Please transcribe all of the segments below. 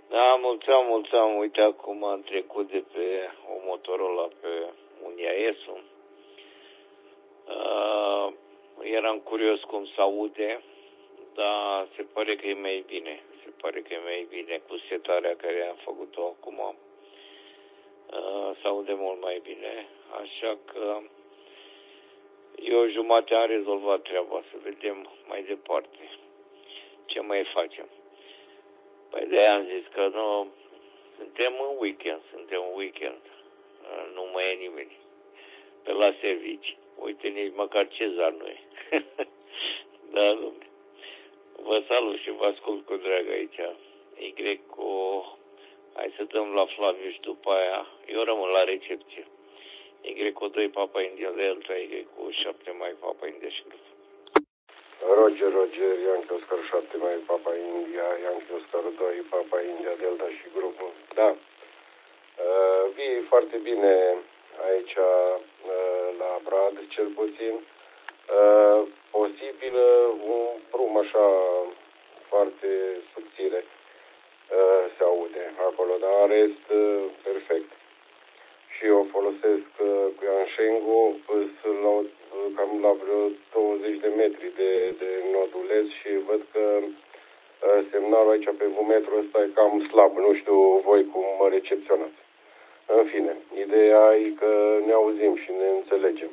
Da, mulțumim. Uite, acum am trecut de pe o Motorola pe un Iaesu. Eram curios cum se aude, dar se pare că e mai bine. Cu setarea care am făcut-o acum. Se aude mult mai bine. Așa că eu jumate am rezolvat treaba. Să vedem mai departe ce mai facem. Păi de-aia am zis că nu, suntem în weekend. Nu mai e nimeni pe la servici. Uite, nici măcar Cezar nu e. Da, domnule. Vă salut și vă ascult cu drag aici. Hai să dăm la Flaviu și după aia eu rămân la recepție. Y2 Papa India Delta, Y7 Mai Papa India și grup. Roger, Yankee Oscar 7 Mai Papa India, Yankee Oscar 2 Papa India Delta și grupul. Da. Vii foarte bine aici la Brad, cel puțin. Posibil un prum așa foarte subțire se aude acolo, dar în rest perfect. Și eu folosesc cu Yansheng-ul cam la vreo 20 de metri de nodulez și văd că semnalul aici pe vumetru ăsta e cam slab. Nu știu voi cum mă recepționați. În fine, ideea e că ne auzim și ne înțelegem.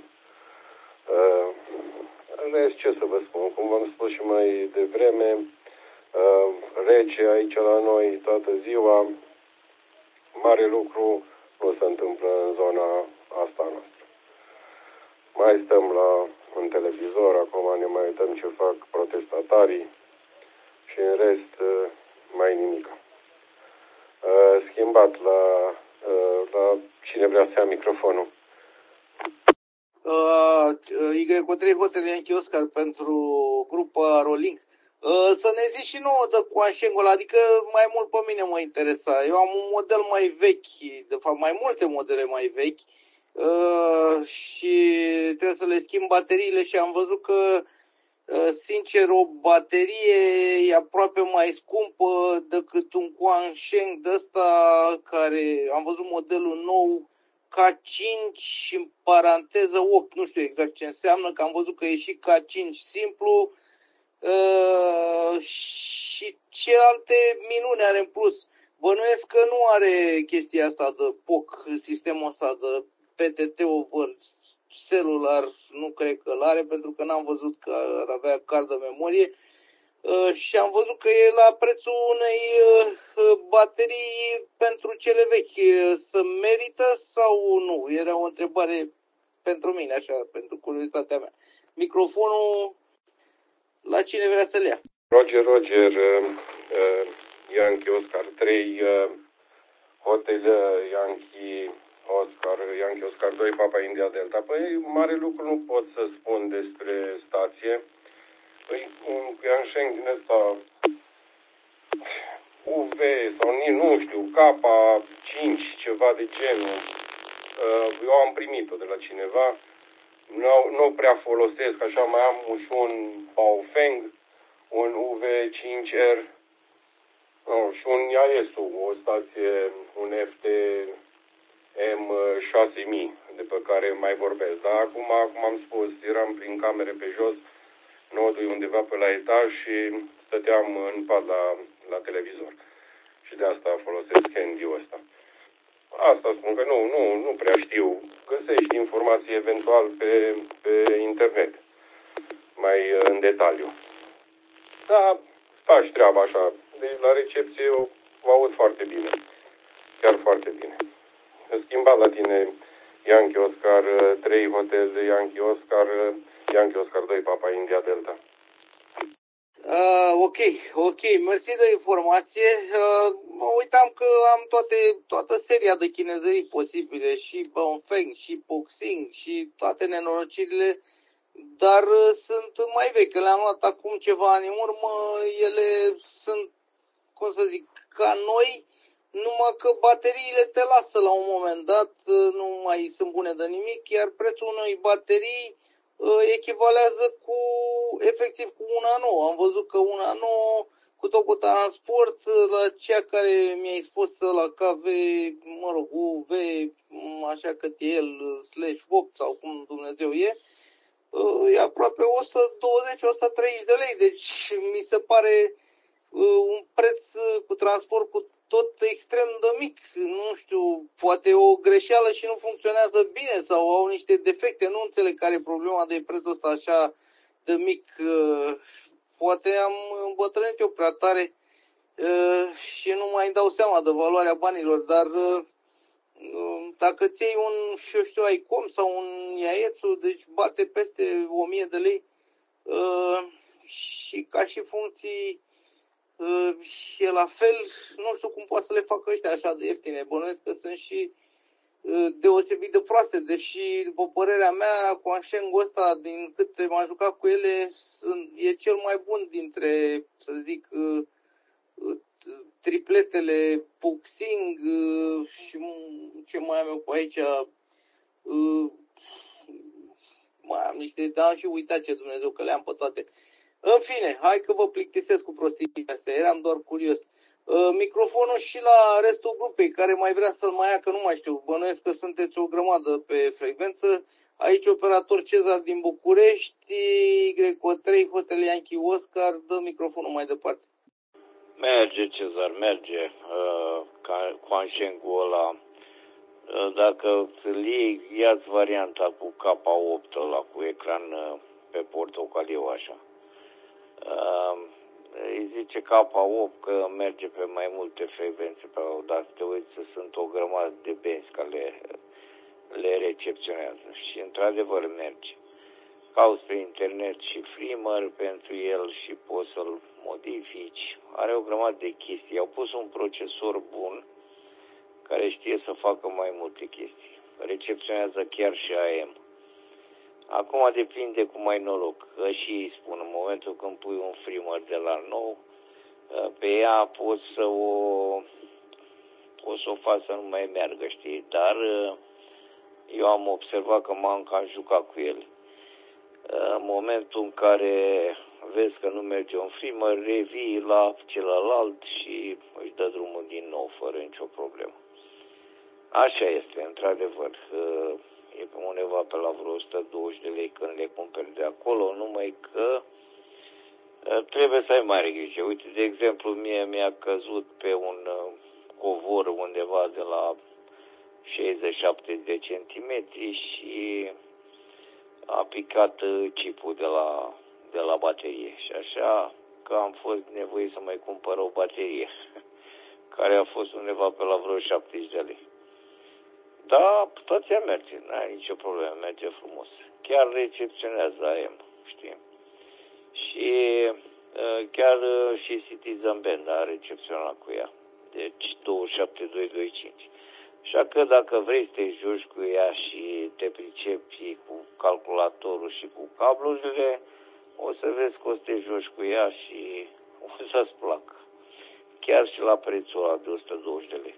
În rest, ce să vă spun, cum v-am spus și mai devreme, rece aici la noi toată ziua, mare lucru nu se întâmplă în zona asta noastră. Mai stăm în televizor, acum ne mai uităm ce fac protestatarii și în rest mai nimic. Schimbat la cine vrea să ia microfonul. Y3 Hotel Yankee Oscar pentru grupa Rolling. Să ne zici și nouă de cu Yansheng-ul, adică mai mult pe mine mă interesa. Eu am un model mai vechi, de fapt mai multe modele mai vechi și trebuie să le schimb bateriile și am văzut că sincer o baterie e aproape mai scumpă decât un Yansheng de ăsta care am văzut modelul nou K5 și în paranteză 8, nu știu exact ce înseamnă, că am văzut că e și K5 simplu și ce alte minuni are în plus. Bănuiesc că nu are chestia asta de POC, sistemul ăsta de PTT over celular, nu cred că l-are, pentru că n-am văzut că ar avea card de memorie. Și am văzut că e la prețul unei baterii pentru cele vechi. Să merită sau nu? Era o întrebare pentru mine, așa, pentru curiozitatea mea. Microfonul la cine vrea să-l ia? Roger, Yankee Oscar 3, Hotel Yankee Oscar 2, Papa India Delta. Păi, mare lucru nu pot să spun despre stație. Păi, un Yansheng din ăsta UV sau nu știu, K5, ceva de genul. Eu am primit-o de la cineva. Nu prea folosesc, așa mai am și un Baofeng, un UV5R și un Iaesu, o stație, un FT-M6000 de pe care mai vorbesc. Dar acum, cum am spus, eram prin camere pe jos, nodul undeva pe la etaj și stăteam în pat la televizor. Și de asta folosesc handy-ul ăsta. Asta spun că nu prea știu. Găsești informații eventual pe internet, mai în detaliu. Da, faci treaba așa. Deci la recepție eu vă aud foarte bine. Chiar foarte bine. Schimbat la tine Yankee Oscar 3 Hotel Yankee Oscar 2 Papa India Delta. Ok, mersi de informație. Mă uitam că am toată seria de chinezării posibile, și Baofeng, și Boxing, și toate nenorocirile, dar sunt mai vechi, le-am luat acum ceva ani în urmă, ele sunt, cum să zic, ca noi, numai că bateriile te lasă la un moment dat, nu mai sunt bune de nimic, iar prețul unei baterii echivalează efectiv cu una nouă. Am văzut că una nouă cu tot cu transport, la cea care mi-a spus la KV, mă rog, UV, așa cât e el, /8 sau cum Dumnezeu e aproape 120-130 de lei. Deci mi se pare un preț cu transport cu tot extrem de mic. Nu știu, poate o greșeală și nu funcționează bine sau au niște defecte. Nu înțeleg care e problema de prețul ăsta așa de mic. Poate am îmbătrânit eu prea tare și nu mai îmi dau seama de valoarea banilor, dar dacă îți iei un, știu, ICOM sau un Iaețu, deci bate peste 1000 de lei și ca și funcții și e la fel, nu știu cum poate să le facă ăștia așa de ieftine. Bănuiesc că sunt și deosebit de proaste, deși, după părerea mea, Quansheng-ul ăsta, din câte m-am jucat cu ele, e cel mai bun dintre, să zic, tripletele Puxing și ce mai am eu pe aici, mai am niște, dar am și uitat ce Dumnezeu că le-am pe toate. În fine, hai că vă plictisesc cu prostii astea, eram doar curios. Microfonul și la restul grupei, care mai vrea să-l mai ia, că nu mai știu, bănuiesc că sunteți o grămadă pe frecvență. Aici operator Cezar din București, Y3, Hotel Yankee Oscar, dă microfonul mai departe. Merge, Cezar, merge. Quansheng-ul ăla, dacă îl iei, ia-ți varianta cu K8 ăla, cu ecran pe portocaliu așa. Îi zice K8 că merge pe mai multe frecvențe, dar te uiți, sunt o grămadă de benzi care le recepționează și într-adevăr merge. Cauți pe internet și freemer pentru el și poți să-l modifici. Are o grămadă de chestii. Au pus un procesor bun care știe să facă mai multe chestii. Recepționează chiar și AM. Acum depinde cum ai noroc. Că și îi spun, în momentul când pui un freemer de la nou, pe ea poți să o faci să nu mai meargă, știi? Dar eu am observat că m-am cam jucat cu el. În momentul în care vezi că nu merge un freemer, revii la celălalt și își dă drumul din nou, fără nicio problemă. Așa este, într-adevăr. E pe undeva pe la vreo 120 de lei când le cumperi de acolo, numai că trebuie să ai mare grijă. Uite, de exemplu, mie mi-a căzut pe un covor undeva de la 60-70 de centimetri și a picat chipul de la baterie și așa că am fost nevoit să mai cumpăr o baterie care a fost undeva pe la vreo 70 de lei. Da, stația merge, n-ai nicio problemă, merge frumos. Chiar recepționează AM, știi? Și chiar și Citizen Band a recepționat cu ea. Deci 27225. Așa că dacă vrei să te joci cu ea și te pricepi cu calculatorul și cu cablurile, o să vezi că o să te joci cu ea și o să-ți placă. Chiar și la prețul ăla de 120 de lei.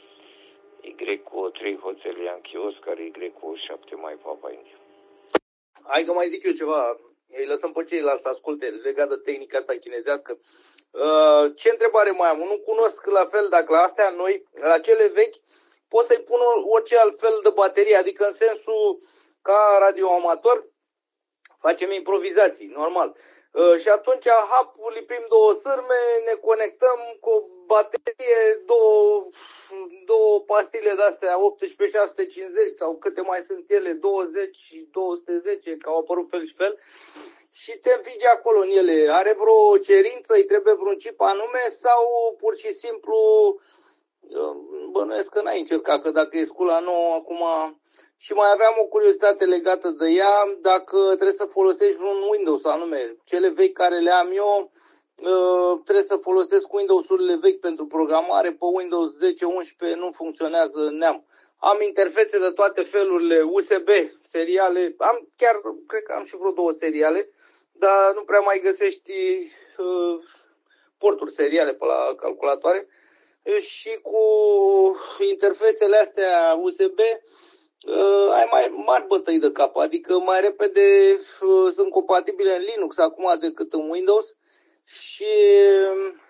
Y3 Hotel Yankee Oscar, Y7 mai Papa India. Hai că mai zic eu ceva, îi lăsăm pe ceilalți să asculte legat de tehnica asta chinezească. Ce întrebare mai am? Nu cunosc la fel dacă la astea noi, la cele vechi, poți să-i pună orice altfel de baterie, adică în sensul ca radioamator, facem improvizații, normal. Și atunci lipim două sârme, ne conectăm cu o baterie, două pastile de-astea 18650 sau câte mai sunt ele, 20 și 210, că au apărut fel și fel, și te înfige acolo în ele. Are vreo cerință, îi trebuie vreun chip anume sau pur și simplu bănuiesc că n-ai încercat, că dacă e scula nouă acum. Și mai aveam o curiozitate legată de ea, dacă trebuie să folosești vreun Windows anume. Cele vechi care le am eu, trebuie să folosesc Windows-urile vechi pentru programare, pe Windows 10-11 nu funcționează neam. Am interfețe de toate felurile, USB, seriale, cred că am și vreo 2 seriale, dar nu prea mai găsești porturi seriale pe la calculatoare. Și cu interfețele astea USB ai mai mari bătăi de cap, adică mai repede sunt compatibile în Linux acum decât în Windows și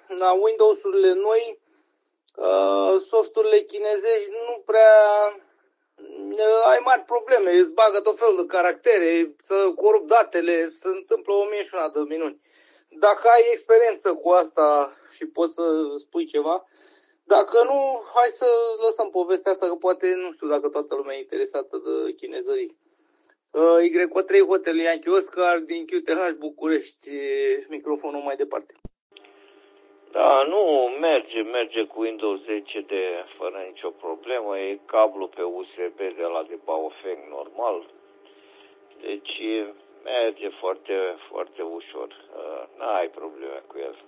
la Windows-urile noi, softurile chinezești nu prea ai mari probleme, îți bagă tot felul de caractere, să corup datele, se întâmplă 1001 de minuni. Dacă ai experiență cu asta și poți să spui ceva, dacă nu, hai să lăsăm povestea asta, că poate nu știu dacă toată lumea e interesată de chinezării. Y3 Hotel Yankee Oscar din QTH București, microfonul mai departe. Da, nu, merge cu Windows 10 fără nicio problemă, e cablu pe USB de la de Baofeng normal, deci merge foarte, foarte ușor, n-ai probleme cu el,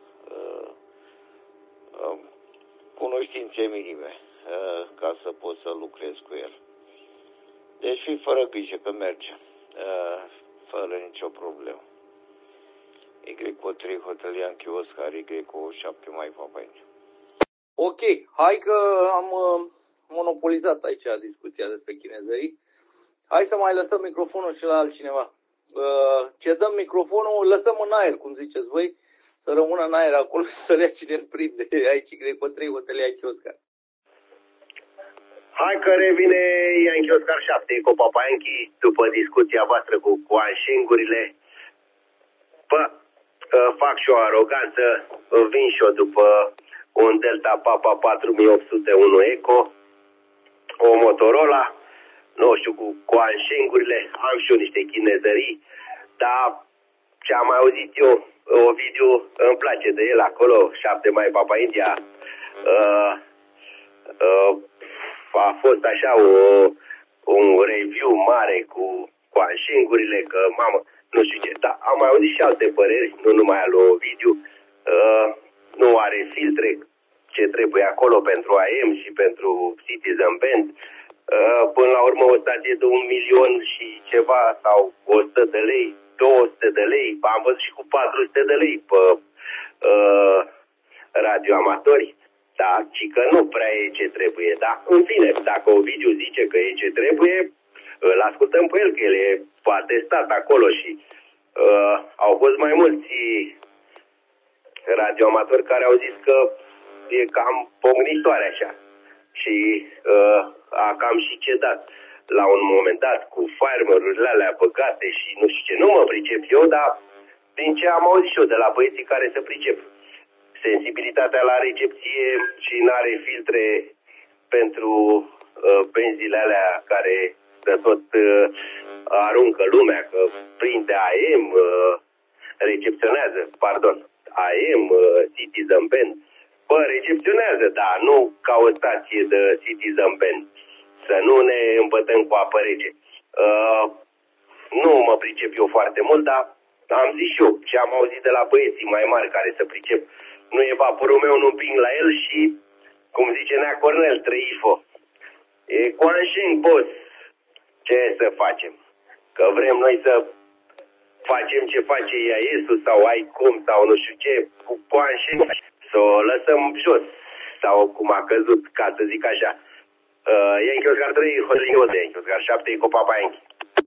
cunoștințe minime ca să poți să lucrezi cu el. Deci fii fără grijă că merge, fără nicio problemă. Y3 Hotel Yankee Oscar, Y7 Mai Papa India. Ok, hai că am monopolizat aici discuția despre chinezării. Hai să mai lăsăm microfonul și la altcineva. Ce dăm microfonul, lăsăm în aer, cum ziceți voi, să rămână în aer acolo și să le ia cine îl prinde aici Y3 Hotel Yankee Oscar. Hai că revine Yankee Oscar 7 cu Papa Yankee după discuția voastră cu Anșingurile. Fac și o aroganță, vin și eu după un Delta Papa 4801 Eco, o Motorola, nu știu, cu Anșingurile, am și eu niște chinezării, dar ce am mai auzit eu, Ovidiu, îmi place de el acolo, 7 Mai Papa India, a fost așa un review mare cu Anșingurile, că mamă, nu știu ce, dar am mai auzit și alte păreri, nu numai al lui Ovidiu, nu are filtre ce trebuie acolo pentru AM și pentru Citizen Band, până la urmă o stație de 1 milion și ceva sau 100 de lei, 200 de lei, am văzut și cu 400 de lei pe radioamatori, da, ci că nu prea e ce trebuie, da, în fine, dacă Ovidiu zice că e ce trebuie, îl ascultăm pe el, că el e atestat acolo și au fost mai mulți radioamatori care au zis că e cam pognitoare așa și a cam și cedat la un moment dat cu farmerurile alea băgate și nu știu ce, nu mă pricep eu, dar din ce am auzit și eu de la băieții care se pricep, sensibilitatea la recepție și n-are filtre pentru benzile alea care de tot aruncă lumea, că prinde AM, recepționează, AM, Citizen Band. Recepționează, da, nu ca o stație de Citizen Band. Să nu ne îmbătăm cu apă rece. Nu mă pricep eu foarte mult, dar am zis și eu ce am auzit de la băieții mai mari care se pricep. Nu e vaporul meu, nu împing la el și, cum zice Nea Cornel, trăifo. E cu Anșin, boss. Ce să facem? Că vrem noi să facem ce face IAS-ul sau ICOM sau nu știu ce, cu Anșin, să o lăsăm jos. Sau cum a căzut, ca să zic așa. Yankee Oscar 3, Yankee Oscar 7, cu Papa Yankee.